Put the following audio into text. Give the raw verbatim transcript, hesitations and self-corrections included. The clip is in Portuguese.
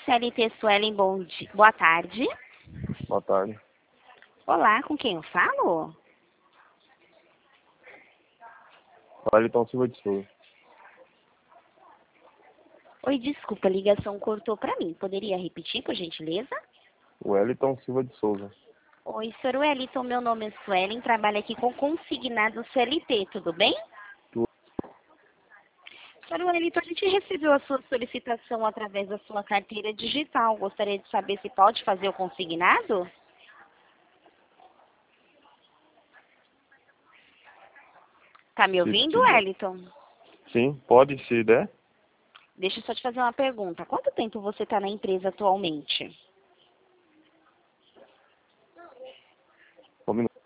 C L T Suelen, bom dia. Boa tarde. Boa tarde. Olá, com quem eu falo? Wellington Silva de Souza. Oi, desculpa, a ligação cortou para mim. Poderia repetir, por gentileza? Wellington Silva de Souza. Oi, senhor Wellington, meu nome é Suelen, trabalho aqui com consignado C L T, tudo bem? Tu... Senhor Wellington, a gente recebeu a sua solicitação através da sua carteira digital. Gostaria de saber se pode fazer o consignado? Tá me ouvindo, se der. Wellington? Sim, pode, se der. Deixa eu só te fazer uma pergunta. Quanto tempo você está na empresa atualmente? Um minuto.